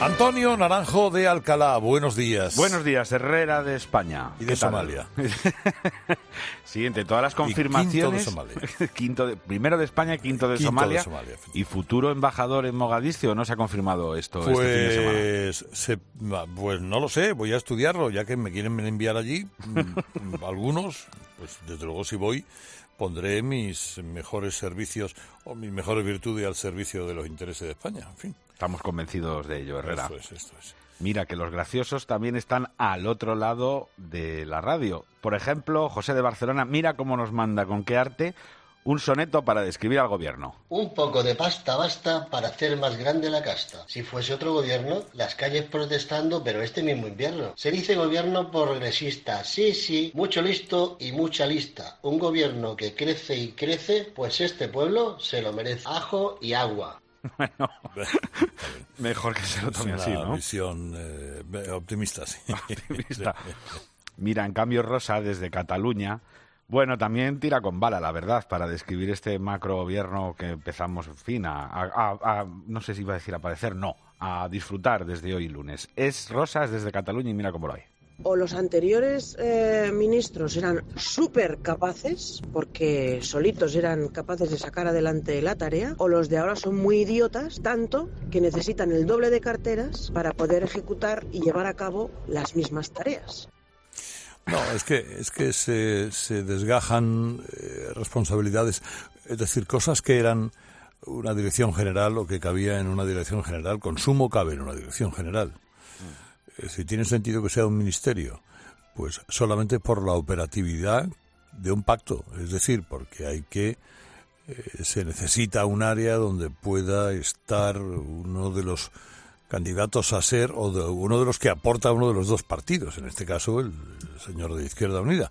Antonio Naranjo de Alcalá, buenos días. Buenos días, Herrera de España. Y de Somalia. Siguiente, todas las confirmaciones. Quinto de Somalia. Primero de España, quinto de Somalia. ¿Y futuro embajador en Mogadiscio? ¿No se ha confirmado esto este fin de semana? Pues no lo sé, voy a estudiarlo, ya que me quieren enviar allí. Algunos, pues desde luego si voy, pondré mis mejores servicios o mis mejores virtudes al servicio de los intereses de España, en fin. Estamos convencidos de ello, Herrera. Esto es. Mira, que los graciosos también están al otro lado de la radio. Por ejemplo, José de Barcelona, mira cómo nos manda, con qué arte, un soneto para describir al gobierno. Un poco de pasta basta para hacer más grande la casta. Si fuese otro gobierno, las calles protestando, pero este mismo invierno. Se dice gobierno progresista, sí, mucho listo y mucha lista. Un gobierno que crece y crece, pues este pueblo se lo merece. Ajo y agua. Bueno, mejor que se lo tome así, ¿no? Es una visión optimista, sí. Optimista. Mira, en cambio, Rosa, desde Cataluña, bueno, también tira con bala, la verdad, para describir este macro gobierno que empezamos, en fin, no sé si iba a decir aparecer, no, a disfrutar desde hoy lunes. Es Rosa, es desde Cataluña y mira cómo lo hay. O los anteriores ministros eran súper capaces, porque solitos eran capaces de sacar adelante la tarea, o los de ahora son muy idiotas, tanto que necesitan el doble de carteras para poder ejecutar y llevar a cabo las mismas tareas. No, es que se desgajan responsabilidades, es decir, cosas que eran una dirección general o que cabía en una dirección general, consumo cabe en una dirección general. Si tiene sentido que sea un ministerio, pues solamente por la operatividad de un pacto, es decir, porque se necesita un área donde pueda estar uno de los candidatos a ser o uno de los que aporta uno de los dos partidos, en este caso el señor de Izquierda Unida.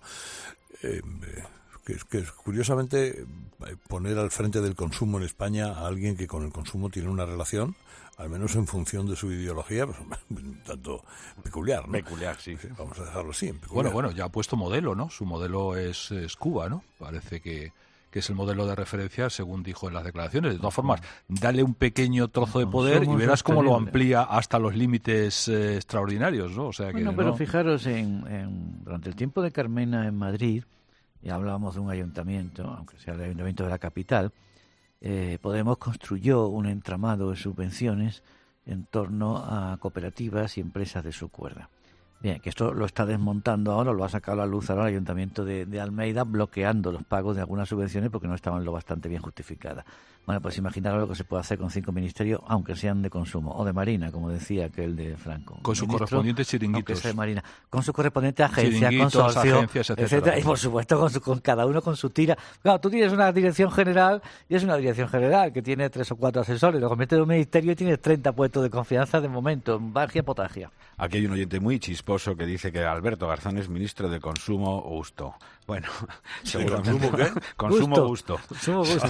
Que curiosamente poner al frente del consumo en España a alguien que con el consumo tiene una relación, al menos en función de su ideología, pues un tanto peculiar, ¿no? Peculiar, sí. Vamos a dejarlo así, peculiar. Bueno, ya ha puesto modelo, ¿no? Su modelo es Cuba, ¿no? Parece que es el modelo de referencia, según dijo en las declaraciones. De todas formas, dale un pequeño trozo de poder y verás cómo lo amplía hasta los límites extraordinarios, ¿no? O sea que, bueno, pero fijaros, durante el tiempo de Carmena en Madrid, y hablábamos de un ayuntamiento, aunque sea el ayuntamiento de la capital, Podemos construyó un entramado de subvenciones en torno a cooperativas y empresas de su cuerda. Bien, que esto lo está desmontando ahora, lo ha sacado a la luz ahora el Ayuntamiento de Almeida, bloqueando los pagos de algunas subvenciones porque no estaban lo bastante bien justificadas. Bueno, pues imaginaros lo que se puede hacer con 5 ministerios, aunque sean de consumo, o de Marina, como decía aquel de Franco. Con sus correspondientes chiringuitos. De Marina, con su correspondiente agencia, consorcio, agencias, etcétera. Y por supuesto con cada uno con su tira. Claro, tú tienes una dirección general y es una dirección general que tiene 3 o 4 asesores. Lo conviertes en un ministerio y tienes 30 puestos de confianza de momento, magia potagia. Aquí hay un oyente muy chisposo que dice que Alberto Garzón es ministro de Consumo Gusto. Bueno, seguramente. ¿Consumo qué? Consumo Gusto. Consumo Gusto.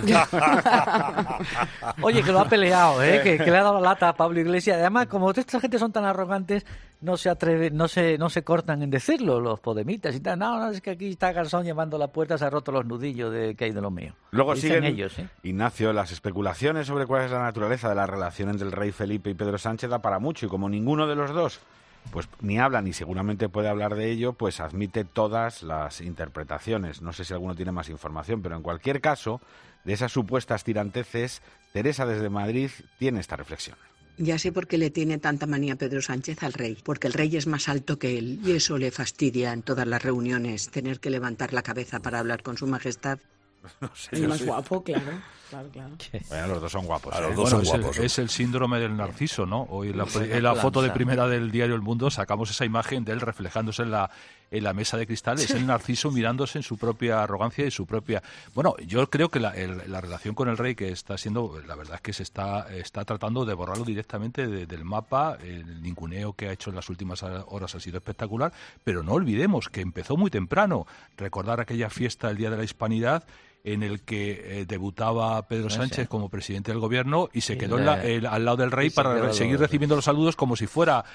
Oye, que lo ha peleado, que le ha dado la lata a Pablo Iglesias. Además, como esta gente son tan arrogantes, no se atreven, no se cortan en decirlo, los podemitas y tal. No, es que aquí está Garzón llevando la puerta, se ha roto los nudillos que hay de lo mío. Luego siguen ellos, Ignacio, las especulaciones sobre cuál es la naturaleza de la relación entre el rey Felipe y Pedro Sánchez da para mucho, y como ninguno de los dos pues ni habla ni seguramente puede hablar de ello, pues admite todas las interpretaciones. No sé si alguno tiene más información, pero en cualquier caso, de esas supuestas tiranteces, Teresa desde Madrid tiene esta reflexión. Ya sé por qué le tiene tanta manía Pedro Sánchez al rey, porque el rey es más alto que él y eso le fastidia en todas las reuniones, tener que levantar la cabeza para hablar con su majestad. No sé, el más guapo, claro. Bueno, los dos son guapos. Es el síndrome del Narciso, ¿no? Hoy en la foto de primera del diario El Mundo sacamos esa imagen de él reflejándose en la mesa de cristal. Es el Narciso mirándose en su propia arrogancia y su propia... Bueno, yo creo que la relación con el rey que está siendo... La verdad es que se está tratando de borrarlo directamente del mapa. El ninguneo que ha hecho en las últimas horas ha sido espectacular. Pero no olvidemos que empezó muy temprano. Recordar aquella fiesta el Día de la Hispanidad en el que debutaba Pedro Sánchez como presidente del gobierno y se quedó al lado del rey para seguir recibiendo los saludos como si fuera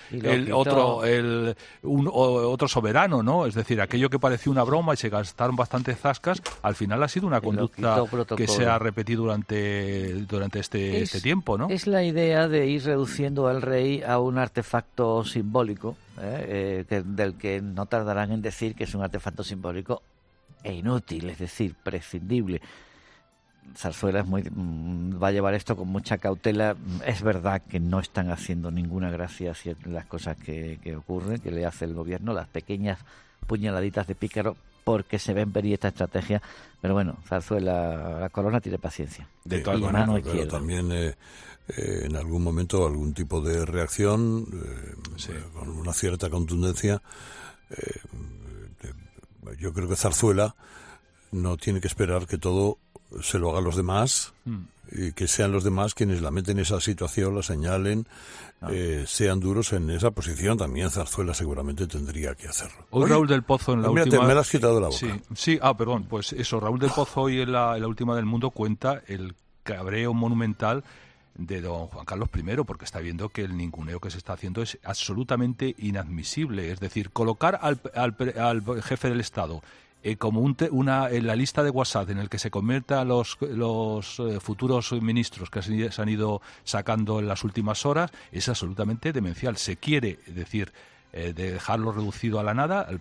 otro soberano, ¿no? Es decir, aquello que parecía una broma y se gastaron bastantes zascas, al final ha sido una conducta que se ha repetido durante este tiempo, ¿no? Es la idea de ir reduciendo al rey a un artefacto simbólico, del que no tardarán en decir que es un artefacto simbólico e inútil, es decir, prescindible. Zarzuela va a llevar esto con mucha cautela. Es verdad que no están haciendo ninguna gracia las cosas que ocurren, que le hace el gobierno, las pequeñas puñaladitas de pícaro, porque se ven venir esta estrategia. Pero bueno, Zarzuela, la corona tiene paciencia. De todas maneras, pero también en algún momento algún tipo de reacción con una cierta contundencia. Yo creo que Zarzuela no tiene que esperar que todo se lo hagan los demás y que sean los demás quienes la meten en esa situación, la señalen, sean duros en esa posición. También Zarzuela seguramente tendría que hacerlo. Hoy Raúl del Pozo en la última... me la has quitado de la boca. Sí, perdón, pues eso, Raúl del Pozo hoy en la última del Mundo cuenta el cabreo monumental de don Juan Carlos I, porque está viendo que el ninguneo que se está haciendo es absolutamente inadmisible. Es decir, colocar al jefe del Estado como en la lista de WhatsApp en el que se conviertan los futuros ministros que se han ido sacando en las últimas horas es absolutamente demencial. Se quiere decir de dejarlo reducido a la nada al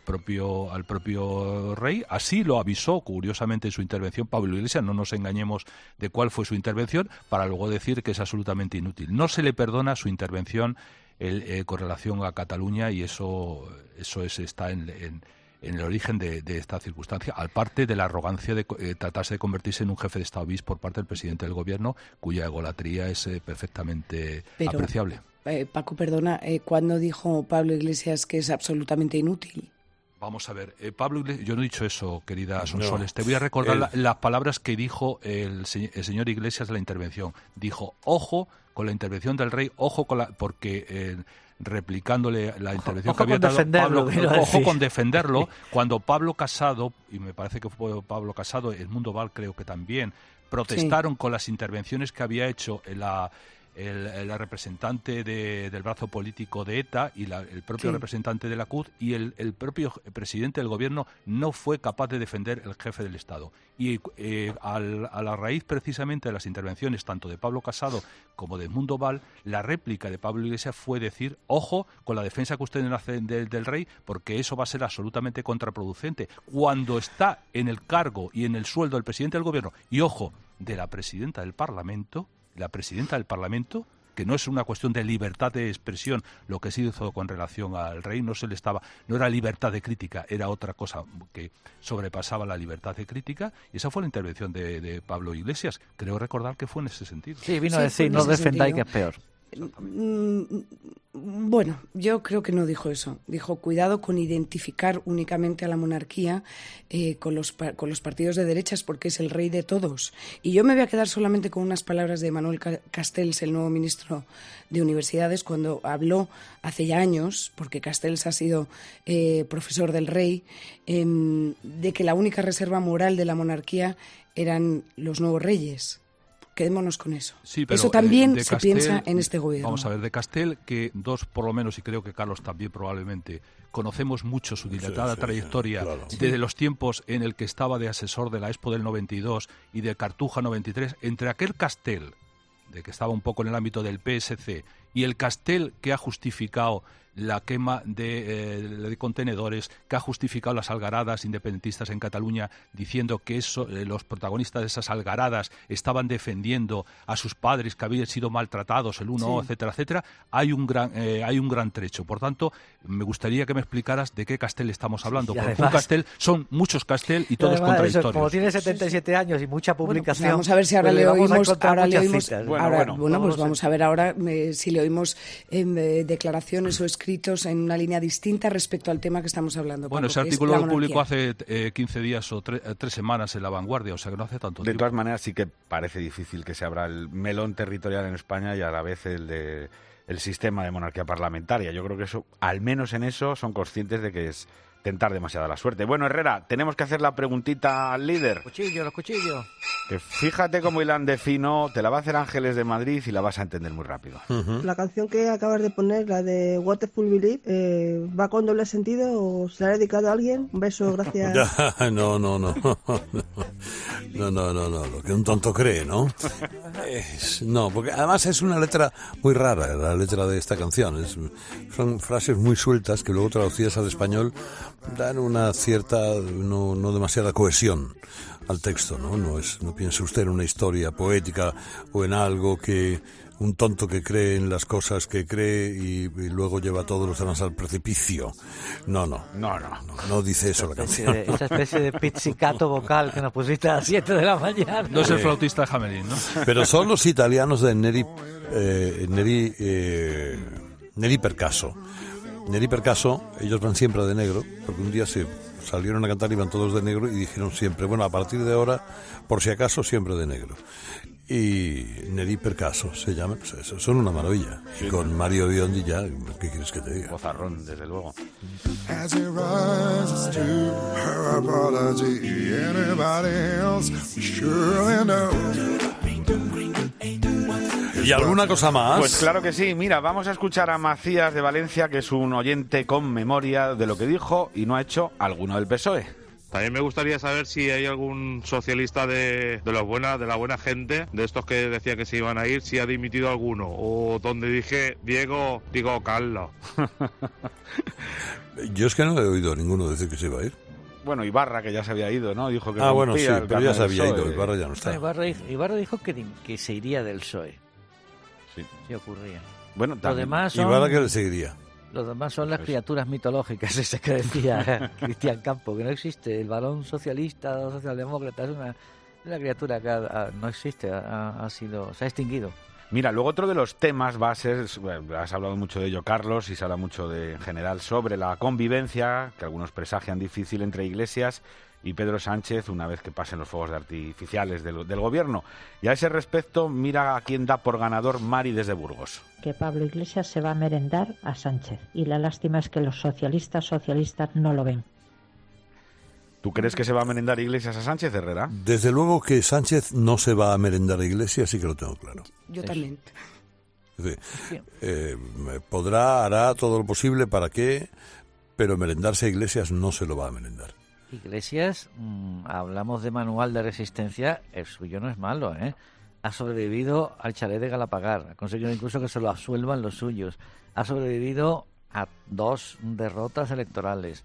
propio rey. Así lo avisó curiosamente en su intervención Pablo Iglesias. No nos engañemos de cuál fue su intervención, para luego decir que es absolutamente inútil. No se le perdona su intervención con relación a Cataluña, y eso está en el origen de esta circunstancia, aparte de la arrogancia de tratarse de convertirse en un jefe de Estado bis por parte del presidente del gobierno, cuya egolatría es perfectamente apreciable. Paco, perdona, ¿cuándo dijo Pablo Iglesias que es absolutamente inútil? Vamos a ver, Pablo Iglesias, yo no he dicho eso, querida Sonsoles. Te voy a recordar las palabras que dijo el señor Iglesias en la intervención. Dijo, ojo con la intervención del rey, porque... replicándole la intervención que había dado Pablo, ojo con defenderlo, cuando Pablo Casado, y me parece que fue Pablo Casado, el Mundo Val creo que también, protestaron con las intervenciones que había hecho la representante del brazo político de ETA y el propio representante de la CUT, y el propio presidente del gobierno no fue capaz de defender el jefe del Estado. Y a la raíz precisamente de las intervenciones tanto de Pablo Casado como de Mundo Val, la réplica de Pablo Iglesias fue decir, ojo con la defensa que ustedes hacen del rey, porque eso va a ser absolutamente contraproducente. Cuando está en el cargo y en el sueldo del presidente del gobierno, y ojo, de la presidenta del Parlamento, que no es una cuestión de libertad de expresión lo que se hizo con relación al rey, no era libertad de crítica, era otra cosa que sobrepasaba la libertad de crítica, y esa fue la intervención de Pablo Iglesias. Creo recordar que fue en ese sentido. Sí, vino a decir, no defendáis que es peor. Bueno, yo creo que no dijo eso. Dijo, cuidado con identificar únicamente a la monarquía con los partidos de derechas, porque es el rey de todos. Y yo me voy a quedar solamente con unas palabras de Manuel Castells, el nuevo ministro de Universidades, cuando habló hace ya años, porque Castells ha sido profesor del rey, de que la única reserva moral de la monarquía eran los nuevos reyes. Quedémonos con eso. Sí, pero, eso también se piensa en este gobierno. Vamos a ver, de Castel, que dos por lo menos, y creo que Carlos también probablemente, conocemos mucho su dilatada trayectoria desde los tiempos en el que estaba de asesor de la Expo del 92 y de Cartuja 93, entre aquel Castel, de que estaba un poco en el ámbito del PSC, y el Castel que ha justificado la quema de contenedores, que ha justificado las algaradas independentistas en Cataluña, diciendo que los protagonistas de esas algaradas estaban defendiendo a sus padres que habían sido maltratados, etcétera, etcétera. Hay un gran trecho. Por tanto, me gustaría que me explicaras de qué Castel estamos hablando. Porque además, un Castel son muchos Castel y todos contradictorios. Como tiene 77 años y mucha publicación... Bueno, pues vamos a ver si ahora le oímos... Pues vamos a ver ahora si le oímos declaraciones o escritos en una línea distinta respecto al tema que estamos hablando. Bueno, ese artículo lo publicó hace 15 días o 3 semanas en La Vanguardia, o sea que no hace tanto tiempo. De todas maneras, sí que parece difícil que se abra el melón territorial en España y a la vez el sistema de monarquía parlamentaria. Yo creo que eso, al menos en eso, son conscientes de que es tentar demasiada la suerte. Bueno, Herrera, tenemos que hacer la preguntita al líder. Los cuchillos. Que fíjate cómo hilan de fino, te la va a hacer Ángeles de Madrid y la vas a entender muy rápido. La canción que acabas de poner, la de What the Fool Believe, ¿va con doble sentido o se la ha dedicado a alguien? Un beso, gracias. No, lo que un tonto cree, ¿no? No, porque además es una letra muy rara, la letra de esta canción. Son frases muy sueltas que luego traducidas al español dan una cierta, no demasiada cohesión al texto, ¿no? No piense usted en una historia poética o en algo que un tonto que cree en las cosas que cree y luego lleva a todos los demás al precipicio. No dice eso la canción. Esa especie de pizzicato vocal que nos pusiste a las 7 de la mañana. No es el flautista de Hamelin, ¿no? Pero son los italianos de Neri Percaso. Neri Percaso, ellos van siempre de negro, porque un día se salieron a cantar y iban todos de negro y dijeron siempre, bueno, a partir de ahora, por si acaso, siempre de negro. Y Neri Percaso se llama, pues eso, son una maravilla. Sí. Y con Mario Biondi ya, ¿qué quieres que te diga? Bozarrón, desde luego. As it rises to her apology, anybody else surely knows. ¿Y alguna cosa más? Pues claro que sí. Mira, vamos a escuchar a Macías de Valencia, que es un oyente con memoria de lo que dijo y no ha hecho alguno del PSOE. También me gustaría saber si hay algún socialista de la buena gente, de estos que decía que se iban a ir, si ha dimitido alguno. O donde dije Diego, digo Carlos. Yo es que no he oído a ninguno decir que se iba a ir. Bueno, Ibarra, que ya se había ido, ¿no? Dijo que bueno, sí, pero ya se había ido. Ibarra ya no está. Ibarra dijo que se iría del PSOE. Sí ocurría. Bueno, lo demás son, Ibarra que le seguiría. Los demás son las criaturas mitológicas, ese que decía Cristian Campo, que no existe. El varón socialista o socialdemócrata es una criatura que no existe, se ha extinguido. Mira, luego otro de los temas va a ser, has hablado mucho de ello, Carlos, y se habla mucho en general sobre la convivencia, que algunos presagian difícil entre Iglesias y Pedro Sánchez una vez que pasen los fuegos artificiales del gobierno. Y a ese respecto, mira a quién da por ganador Mari desde Burgos. Que Pablo Iglesias se va a merendar a Sánchez. Y la lástima es que los socialistas no lo ven. ¿Tú crees que se va a merendar Iglesias a Sánchez, Herrera? Desde luego que Sánchez no se va a merendar a Iglesias, sí que lo tengo claro. Yo también. Sí. Hará todo lo posible para que, pero merendarse a Iglesias no se lo va a merendar. Iglesias, hablamos de manual de resistencia, el suyo no es malo, ¿eh? Ha sobrevivido al chalet de Galapagar, ha conseguido incluso que se lo absuelvan los suyos, ha sobrevivido a 2 derrotas electorales,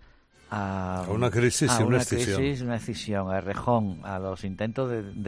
a una crisis y una escisión, a Errejón, a los intentos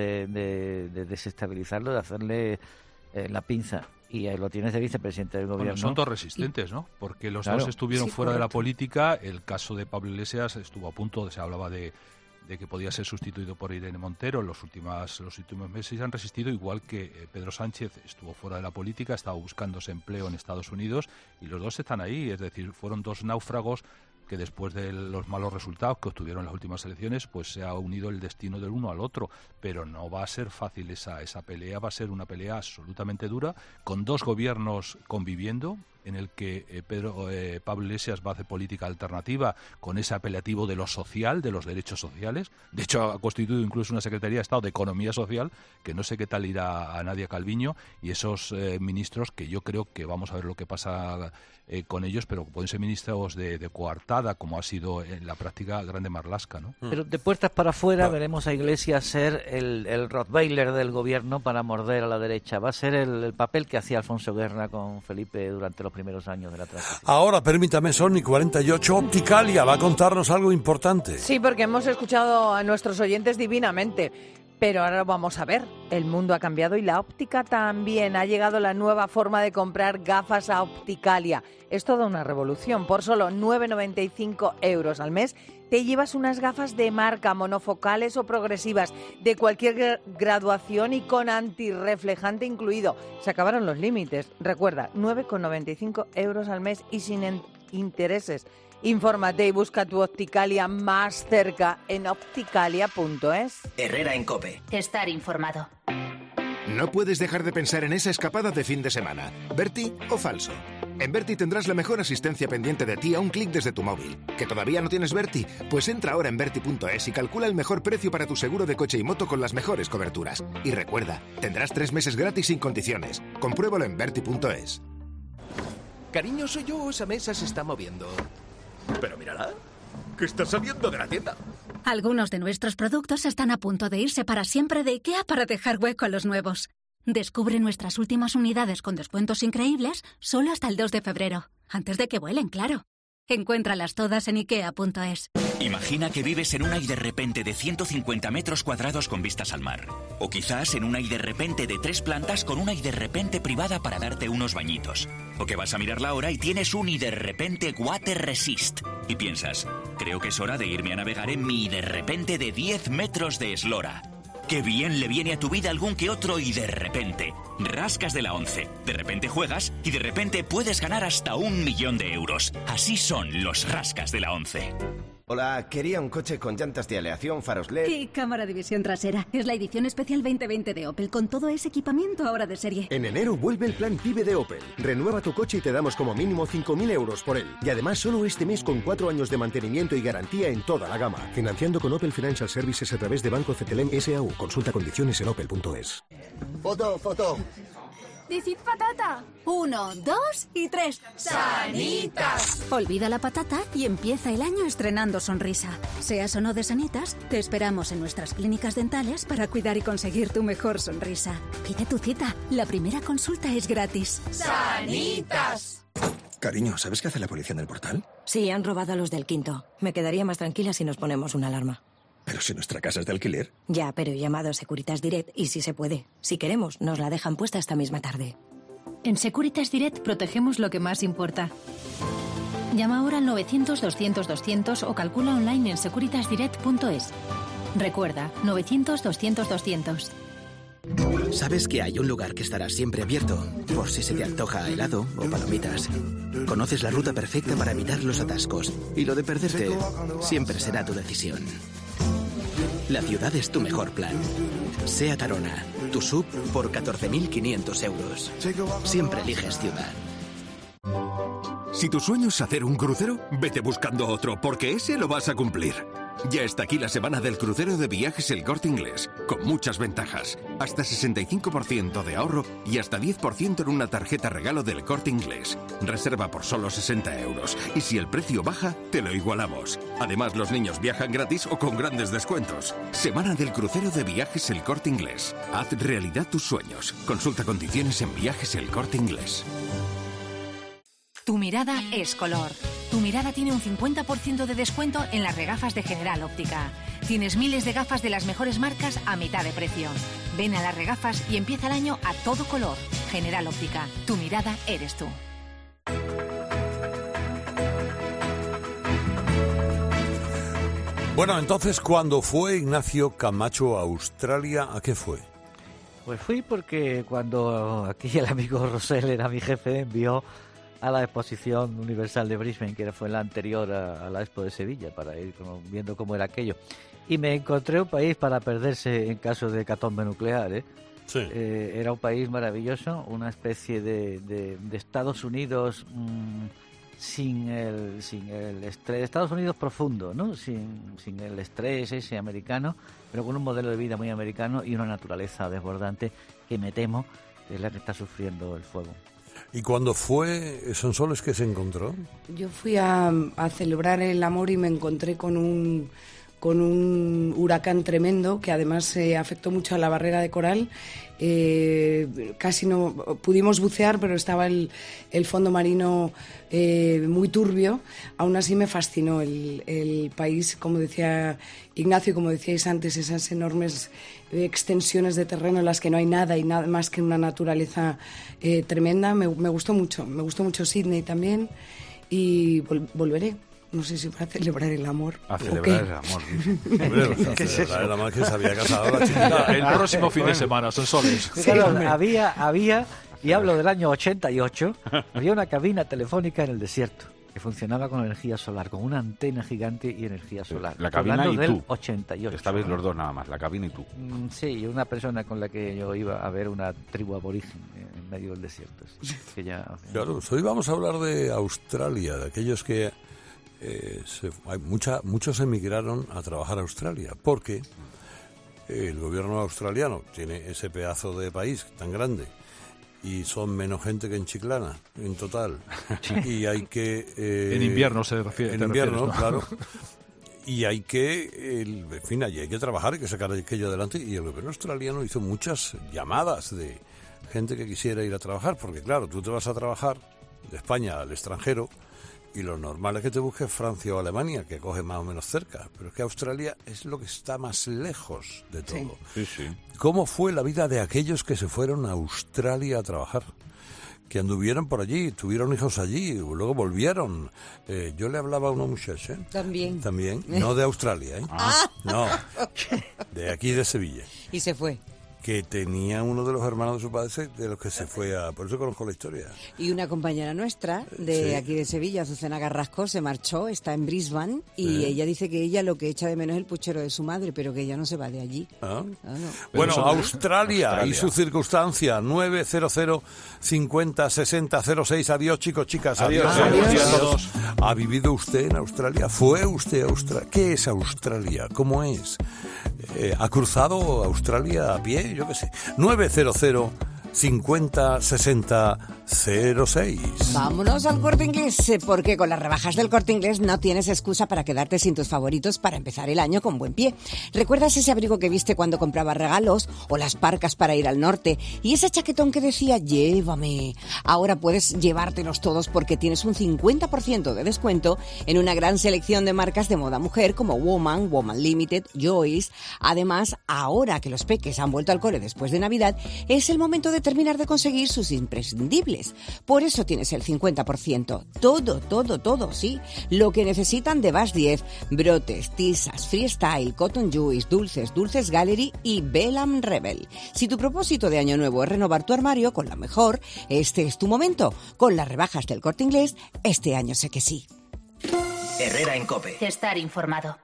de desestabilizarlo, de hacerle la pinza. Y lo tienes de vicepresidente del gobierno. Bueno, son 2 resistentes, ¿no? Porque los 2 estuvieron fuera de la política. El caso de Pablo Iglesias estuvo a punto, se hablaba de que podía ser sustituido por Irene Montero. Los últimos meses han resistido, igual que Pedro Sánchez estuvo fuera de la política, estaba buscándose empleo en Estados Unidos y los 2 están ahí. Es decir, fueron 2 náufragos que después de los malos resultados que obtuvieron en las últimas elecciones, pues se ha unido el destino del uno al otro. Pero no va a ser fácil esa pelea, va a ser una pelea absolutamente dura, con 2 gobiernos conviviendo, en el que Pablo Iglesias va a hacer política alternativa con ese apelativo de lo social, de los derechos sociales. De hecho, ha constituido incluso una Secretaría de Estado de Economía Social, que no sé qué tal irá a Nadia Calviño, y esos ministros que yo creo que vamos a ver lo que pasa con ellos, pero pueden ser ministros de coartada, como ha sido en la práctica Grande Marlaska, ¿no? Pero de puertas para afuera veremos a Iglesias ser el Rottweiler del gobierno para morder a la derecha. Va a ser el papel que hacía Alfonso Guerra con Felipe durante los primeros años de la transición. Ahora, permítame, Sony 48, Opticalia va a contarnos algo importante. Sí, porque hemos escuchado a nuestros oyentes divinamente. Pero ahora lo vamos a ver. El mundo ha cambiado y la óptica también. Ha llegado la nueva forma de comprar gafas a Opticalia. Es toda una revolución. Por solo 9,95 € al mes te llevas unas gafas de marca, monofocales o progresivas, de cualquier graduación y con antirreflejante incluido. Se acabaron los límites. Recuerda, 9,95 € al mes y sin intereses. Infórmate y busca tu Opticalia más cerca en opticalia.es. Herrera en COPE. Estar informado. No puedes dejar de pensar en esa escapada de fin de semana. ¿Berti o falso? En Berti tendrás la mejor asistencia pendiente de ti a un clic desde tu móvil. ¿Que todavía no tienes Berti? Pues entra ahora en Berti.es y calcula el mejor precio para tu seguro de coche y moto con las mejores coberturas. Y recuerda, tendrás 3 meses gratis sin condiciones. Compruébalo en Berti.es. Cariño, ¿soy yo o esa mesa se está moviendo? Pero mírala, que está saliendo de la tienda. Algunos de nuestros productos están a punto de irse para siempre de IKEA para dejar hueco a los nuevos. Descubre nuestras últimas unidades con descuentos increíbles solo hasta el 2 de febrero. Antes de que vuelen, claro. Encuéntralas todas en IKEA.es. Imagina que vives en una y de repente de 150 metros cuadrados con vistas al mar. O quizás en una y de repente de 3 plantas con una y de repente privada para darte unos bañitos. O que vas a mirar la hora y tienes un y de repente Water Resist. Y piensas, creo que es hora de irme a navegar en mi y de repente de 10 metros de eslora. ¡Qué bien le viene a tu vida algún que otro y de repente! Rascas de la 11. De repente juegas y de repente puedes ganar hasta 1 millón de euros. Así son los rascas de la 11. Hola, quería un coche con llantas de aleación, faros LED... Y cámara de visión trasera. Es la edición especial 2020 de Opel, con todo ese equipamiento ahora de serie. En enero vuelve el plan PIBE de Opel. Renueva tu coche y te damos como mínimo 5.000 euros por él. Y además solo este mes con 4 años de mantenimiento y garantía en toda la gama. Financiando con Opel Financial Services a través de Banco CTLM S.A.U. Consulta condiciones en opel.es. Foto. Decid patata. 1, 2 y 3. ¡Sanitas! Olvida la patata y empieza el año estrenando sonrisa. Seas o no de Sanitas, te esperamos en nuestras clínicas dentales para cuidar y conseguir tu mejor sonrisa. Pide tu cita. La primera consulta es gratis. ¡Sanitas! Cariño, ¿sabes qué hace la policía en el portal? Sí, han robado a los del quinto. Me quedaría más tranquila si nos ponemos una alarma. Pero si nuestra casa es de alquiler. Ya, pero he llamado a Securitas Direct y si se puede. Si queremos, nos la dejan puesta esta misma tarde. En Securitas Direct protegemos lo que más importa. Llama ahora al 900-200-200 o calcula online en securitasdirect.es. Recuerda, 900-200-200. ¿Sabes que hay un lugar que estará siempre abierto? Por si se te antoja helado o palomitas. Conoces la ruta perfecta para evitar los atascos. Y lo de perderte siempre será tu decisión. La ciudad es tu mejor plan. SEAT Arona, tu SUV por 14.500 euros. Siempre eliges ciudad. Si tu sueño es hacer un crucero, vete buscando otro, porque ese lo vas a cumplir. Ya está aquí la semana del crucero de Viajes El Corte Inglés, con muchas ventajas. Hasta 65% de ahorro y hasta 10% en una tarjeta regalo del Corte Inglés. Reserva por solo 60 euros. Y si el precio baja, te lo igualamos. Además, los niños viajan gratis o con grandes descuentos. Semana del crucero de Viajes El Corte Inglés. Haz realidad tus sueños. Consulta condiciones en Viajes El Corte Inglés. Tu mirada es color. Tu mirada tiene un 50% de descuento en las regafas de General Óptica. Tienes miles de gafas de las mejores marcas a mitad de precio. Ven a las regafas y empieza el año a todo color. General Óptica. Tu mirada eres tú. Bueno, entonces, ¿cuándo fue Ignacio Camacho a Australia? ¿A qué fue? Pues fui porque cuando aquí el amigo Rosell era mi jefe, envió a la Exposición Universal de Brisbane, que fue la anterior a la Expo de Sevilla, para ir viendo cómo era aquello. Y me encontré un país para perderse en caso de hecatombe nuclear, ¿eh? Sí. Era un país maravilloso, una especie de Estados Unidos sin el estrés, Estados Unidos profundo, ¿no? Sin el estrés ese americano, pero con un modelo de vida muy americano y una naturaleza desbordante que me temo es la que está sufriendo el fuego. ¿Y cuando fue Sonsoles que se encontró? Yo fui a celebrar el amor y me encontré con un huracán tremendo que además afectó mucho a la barrera de coral. Casi no pudimos bucear, pero estaba el fondo marino muy turbio. Aún así me fascinó el país, como decía Ignacio, como decíais antes, esas enormes extensiones de terreno en las que no hay nada y nada más que una naturaleza tremenda. Me gustó mucho Sydney también y volveré. No sé si para celebrar el amor. A celebrar el amor. A celebrar el amor que se había casado la chiquita. El próximo fin de semana, Sonsoles. Sí, claro, había, y hablo del año 88, había una cabina telefónica en el desierto que funcionaba con energía solar, con una antena gigante y energía solar. La cabina y del tú. 88. Estabais los dos nada más, la cabina y tú. Sí, una persona con la que yo iba a ver una tribu aborigen en medio del desierto. Sí, que ya... Claro, hoy vamos a hablar de Australia, de aquellos que muchos emigraron a trabajar a Australia, porque el gobierno australiano tiene ese pedazo de país tan grande y son menos gente que en Chiclana, en total. Y hay que... en invierno se refiere. En invierno, ¿no? Claro. Y hay que, hay que trabajar, hay que sacar aquello adelante. Y el gobierno australiano hizo muchas llamadas de gente que quisiera ir a trabajar, porque claro, tú te vas a trabajar de España al extranjero y lo normal es que te busques Francia o Alemania, que coge más o menos cerca. Pero es que Australia es lo que está más lejos de todo. Sí, sí. ¿Cómo fue la vida de aquellos que se fueron a Australia a trabajar? Que anduvieron por allí, tuvieron hijos allí, luego volvieron. Yo le hablaba a una muchacha. También. No de Australia, ¿eh? No, de aquí de Sevilla. Y se fue. Que tenía uno de los hermanos de su padre de los que se fue a... Por eso conozco la historia. Y una compañera nuestra de aquí de Sevilla, Azucena Carrasco, se marchó, está en Brisbane, y ella dice que ella lo que echa de menos es el puchero de su madre, pero que ella no se va de allí. No. Bueno, Australia y su circunstancia, 900 50 60 06. Adiós, chicos, chicas. Adiós. ¿Ha vivido usted en Australia? ¿Fue usted a Australia? ¿Qué es Australia? ¿Cómo es? ¿Ha cruzado Australia a pie? Yo qué sé. 900 50 60 06. Vámonos al Corte Inglés, porque con las rebajas del Corte Inglés no tienes excusa para quedarte sin tus favoritos para empezar el año con buen pie. ¿Recuerdas ese abrigo que viste cuando comprabas regalos? O las parcas para ir al norte. Y ese chaquetón que decía, llévame. Ahora puedes llevártelos todos porque tienes un 50% de descuento en una gran selección de marcas de moda mujer como Woman, Woman Limited, Joyce. Además, ahora que los peques han vuelto al cole después de Navidad, es el momento de terminar de conseguir sus imprescindibles. Por eso tienes el 50%. Todo, sí. Lo que necesitan de Bass 10, brotes, tizas, freestyle, cotton juice, dulces gallery y Bellam Rebel. Si tu propósito de año nuevo es renovar tu armario con la mejor, este es tu momento. Con las rebajas del Corte Inglés, este año sé que sí. Herrera en COPE. Estar informado.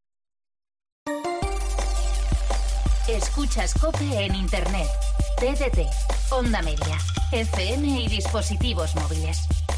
Escuchas COPE en Internet, TDT, Onda Media, FM y dispositivos móviles.